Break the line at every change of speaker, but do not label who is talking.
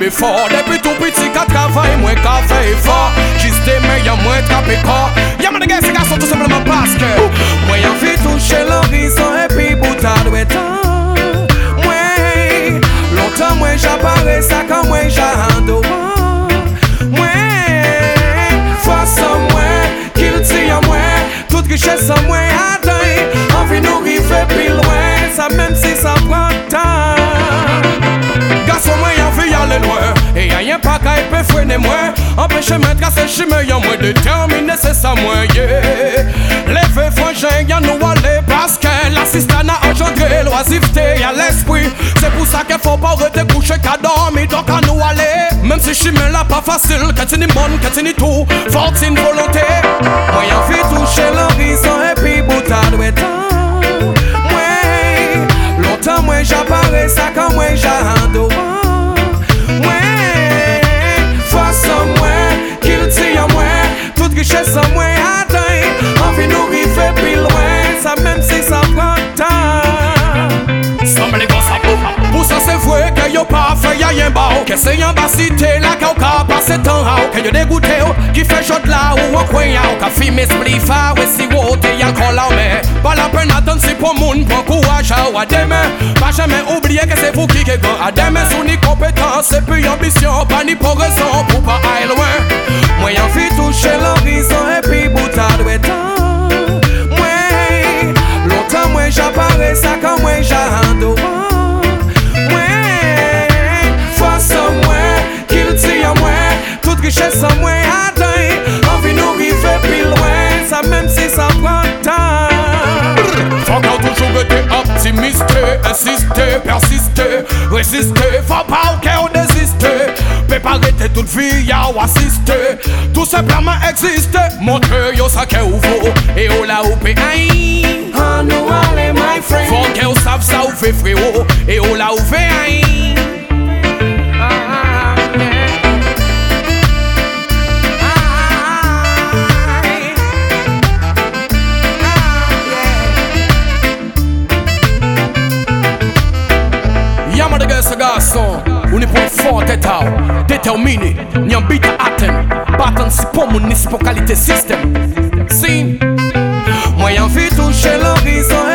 plus fort. Depuis tout petit qu'à travailler, moi qu'à faire fort. Juste aimer, y'a moins de corps. Y'a mon gars, ces gars sont tout simplement parce que moi y'en fait toucher l'horizon et puis boutard de temps. Moi, longtemps moi j'apparais ça quand moi j'ando. Moi, face à moi, qu'il tire à moi, toute richesse à moi atteint. Envie nous river plus loin, ça même si ça prend temps. Garçon moi y'en fait aller loin. Et y'a rien pas qu'à peut freiner moi. Empêchez-moi de casser chemin, y'a moins déterminé, c'est ça moi, yeah. Les feux frangins, y'a nous aller parce que l'assistant a engendré l'oisiveté à l'esprit. C'est pour ça qu'il faut pas rester couché qu'à dormir, donc à nous aller. Même si chemin là pas facile, quand tu n'y bonne, quand tu n'y tout, faut une volonté. Moi y'en fait toucher l'horizon et puis boutard de temps. Moi, longtemps moi j'apparais ça quand moi j'ando. Toute richesse en moi atteint. Envie nous river plus loin, ça même si ça prend temps. Somebody go ça pour ça c'est vrai que yo pas fait y'a y'en bas. Que c'est y'en bas cité la qu'au cas passer temps. Que yo dégoûté qui fait chot là ou en coin y'a. Qu'a filmé splifa ou si wote y'a encore là. Mais pas la peine d'attendre si pour moun prend courage à demain. Pas jamais oublier que c'est vous qui gagnez. À demain sous ni compétence et puis ambition. Pas ni pour raison pour pas aller loin. Moi y'en fait toucher l'horizon et puis boutard de temps. Moi, longtemps moi j'apparais ça quand moi j'ando. Moi, face à moi, qu'il tire à moi, toute richesse à moi atteint. Envie nous river plus loin, ça même si ça prend temps. Faut qu'on toujours été optimiste, insister, persister, résister. Faut pas qu'on désiste. Préparer toute vie, y'a ou assister. Tout simplement exister. Montrer yo ça qu'est ou vaut. Et ou la ou pe aïe. On nous allez my friend. Faut qu'elle savent ça ou fait frérot. Et ou la ou fait aïe. Y'a ma de gars ce garçon. On est pour fort état, déterminé, n'y en bite à atteindre. Battant si pour mon pour qualité système. Si, moi y'en fait toucher l'horizon